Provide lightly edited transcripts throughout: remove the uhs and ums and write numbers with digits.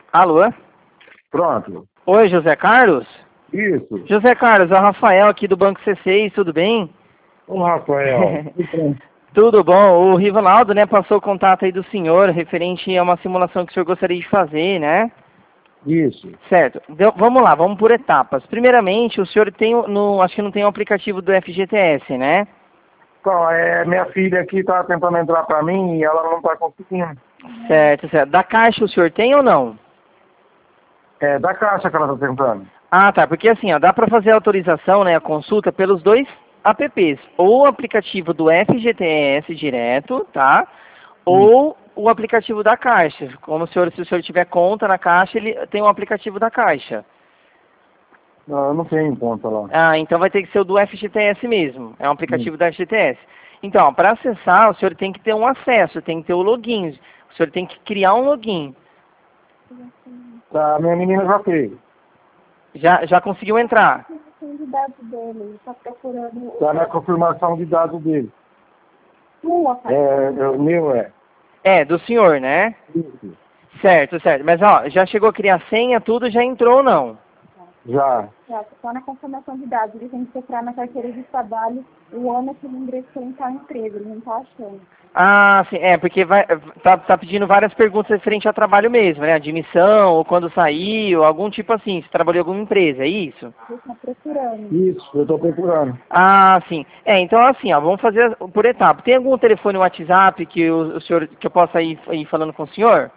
Alô? Pronto. Oi, José Carlos? Isso. José Carlos, é o Rafael aqui do Banco C6, tudo bem? Ô, Rafael. Tudo bom. O Rivaldo, né, passou o contato aí do senhor, referente a uma simulação que o senhor gostaria de fazer, né? Isso. Certo. Vamos lá, vamos por etapas. Primeiramente, o senhor tem, acho que não tem o aplicativo do FGTS, né? Então, minha filha aqui tá tentando entrar pra mim e ela não tá conseguindo. Certo, certo. Da Caixa o senhor tem ou não? É da Caixa que ela tá tentando. Ah, tá. Porque assim, ó, dá para fazer a autorização, né, a consulta pelos dois apps. Ou o aplicativo do FGTS direto, tá? Ou o aplicativo da Caixa. Como se o senhor tiver conta na Caixa, ele tem um aplicativo da Caixa. Não, eu não tenho conta lá. Ah, então vai ter que ser o do FGTS mesmo. É um aplicativo da FGTS. Então, para acessar, o senhor tem que ter um acesso, tem que ter o login. O senhor tem que criar um login. Tá, a minha menina já fez. Já conseguiu entrar? De dados dele, está procurando Tá na confirmação de dados dele. sua, O meu é. É, do senhor, né? Isso. Certo, certo. Mas, ó, já chegou a criar senha, tudo, já entrou ou não? Já. só na confirmação de dados. Ele tem que procurar na carteira de trabalho o ano que ele ingressou em tal empresa, ele não está achando. Ah, sim, porque tá pedindo várias perguntas referente ao trabalho mesmo, né? Admissão, ou quando saiu, algum tipo assim, se trabalhou em alguma empresa, é isso? Ele está procurando. Isso, eu tô procurando. Ah, sim. Então assim, ó, vamos fazer por etapa. Tem algum telefone WhatsApp que o senhor, que eu possa ir falando com o senhor?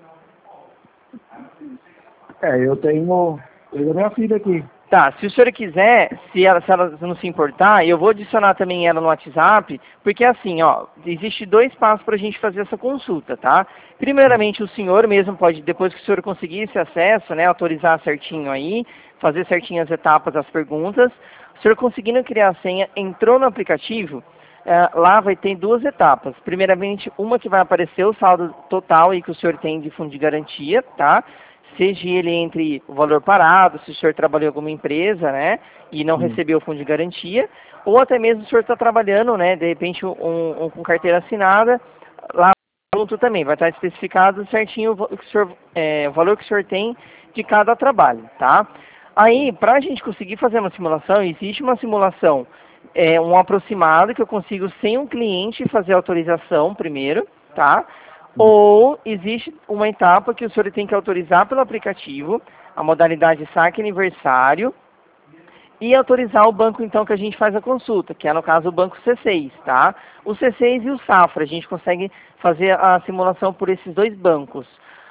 Eu tenho a minha filha aqui. Tá, se o senhor quiser, se ela não se importar, eu vou adicionar também ela no WhatsApp, porque assim, ó, existe dois passos para a gente fazer essa consulta, tá? Primeiramente, o senhor mesmo pode, depois que o senhor conseguir esse acesso, né, autorizar certinho aí, fazer certinho as etapas, as perguntas. O senhor conseguindo criar a senha, entrou no aplicativo, lá vai ter duas etapas. Primeiramente, uma que vai aparecer o saldo total aí que o senhor tem de fundo de garantia, tá? Seja ele entre o valor parado, se o senhor trabalhou em alguma empresa, né, e não recebeu o fundo de garantia, ou até mesmo o senhor está trabalhando, né, de repente com carteira assinada, lá junto também vai estar especificado certinho o valor que o senhor tem de cada trabalho, tá? Aí, para a gente conseguir fazer uma simulação, existe uma simulação, um aproximado que eu consigo sem um cliente fazer a autorização primeiro, tá? Ou existe uma etapa que o senhor tem que autorizar pelo aplicativo, a modalidade saque aniversário, e autorizar o banco, então, que a gente faz a consulta, que é, no caso, o banco C6, tá? O C6 e o Safra, a gente consegue fazer a simulação por esses dois bancos.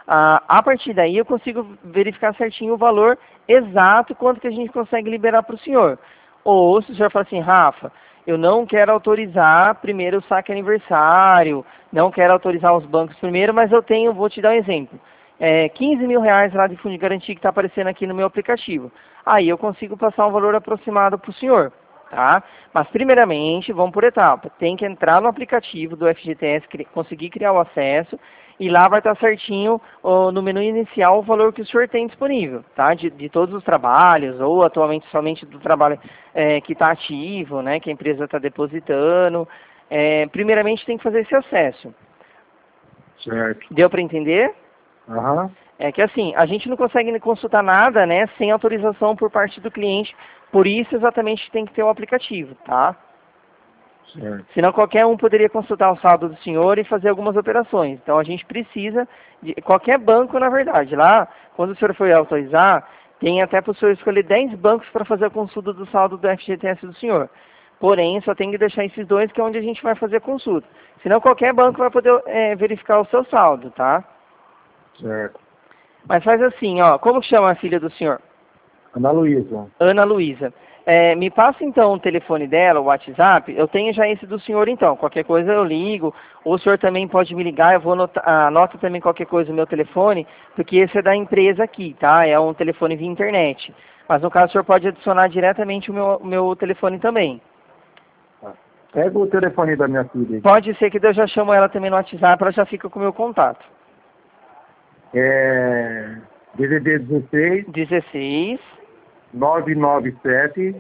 A partir daí, eu consigo verificar certinho o valor exato, quanto que a gente consegue liberar para o senhor. Ou, se o senhor falar assim, Rafa, eu não quero autorizar primeiro o saque aniversário, não quero autorizar os bancos primeiro, mas vou te dar um exemplo. 15 mil reais lá de fundo de garantia que está aparecendo aqui no meu aplicativo. Aí eu consigo passar um valor aproximado para o senhor, tá? Mas primeiramente, vamos por etapa. Tem que entrar no aplicativo do FGTS, conseguir criar o acesso, e lá vai estar certinho no menu inicial o valor que o senhor tem disponível, tá? De todos os trabalhos, ou atualmente somente do trabalho que está ativo, né? Que a empresa está depositando. Primeiramente tem que fazer esse acesso. Certo. Deu para entender? Aham. É que assim, a gente não consegue consultar nada, né, sem autorização por parte do cliente, por isso exatamente tem que ter o aplicativo, tá? Certo. Senão qualquer um poderia consultar o saldo do senhor e fazer algumas operações. Então a gente precisa de qualquer banco, na verdade. Lá, quando o senhor for autorizar, tem até para o senhor escolher 10 bancos para fazer a consulta do saldo do FGTS do senhor. Porém, só tem que deixar esses dois, que é onde a gente vai fazer a consulta. Senão qualquer banco vai poder verificar o seu saldo, tá? Certo. Mas faz assim, ó, como que chama a filha do senhor? Ana Luísa. Ana Luísa. Me passa então o telefone dela, o WhatsApp, eu tenho já esse do senhor então, qualquer coisa eu ligo, ou o senhor também pode me ligar, eu vou anota também qualquer coisa no meu telefone, porque esse é da empresa aqui, tá? É um telefone via internet. Mas no caso o senhor pode adicionar diretamente o meu telefone também. Pega o telefone da minha filha aí. Pode ser que eu já chamo ela também no WhatsApp, ela já fica com o meu contato. DDD 16 16 997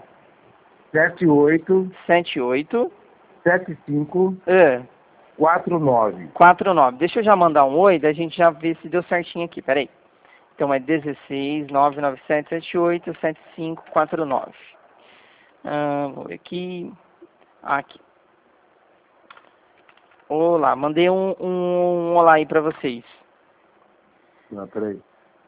78 78 75 49. 49. Deixa eu já mandar um oi, daí a gente já vê se deu certinho aqui, peraí. Então é 16 99778 7549. Vou ver aqui. Aqui. Olá, mandei um olá aí para vocês. Não, peraí.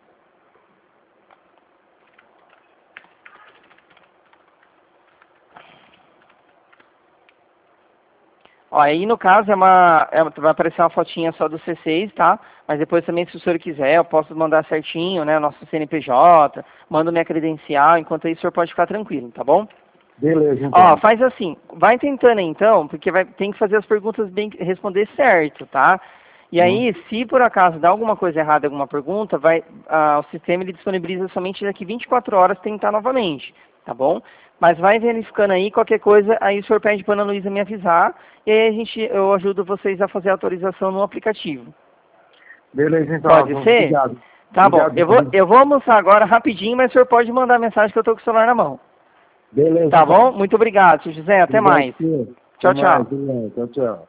Ó, aí no caso vai aparecer uma fotinha só do C6, tá? Mas depois também, se o senhor quiser, eu posso mandar certinho, né? Nosso CNPJ, mando minha credencial, enquanto aí o senhor pode ficar tranquilo, tá bom? Beleza, então. Ó, faz assim, vai tentando aí, então, porque tem que fazer as perguntas bem, responder certo, tá? E aí, se por acaso dá alguma coisa errada, alguma pergunta, o sistema ele disponibiliza somente daqui 24 horas tentar novamente, tá bom? Mas vai verificando aí, qualquer coisa, aí o senhor pede para a Ana Luísa me avisar, e aí eu ajudo vocês a fazer a autorização no aplicativo. Beleza, então. Pode ser? Obrigado. Tá Obrigado. bom, eu vou almoçar agora rapidinho, mas o senhor pode mandar mensagem que eu estou com o celular na mão. Beleza. Tá bom? Muito obrigado, tio José. Até mais. Obrigado, Tchau, tchau. Tchau, tchau.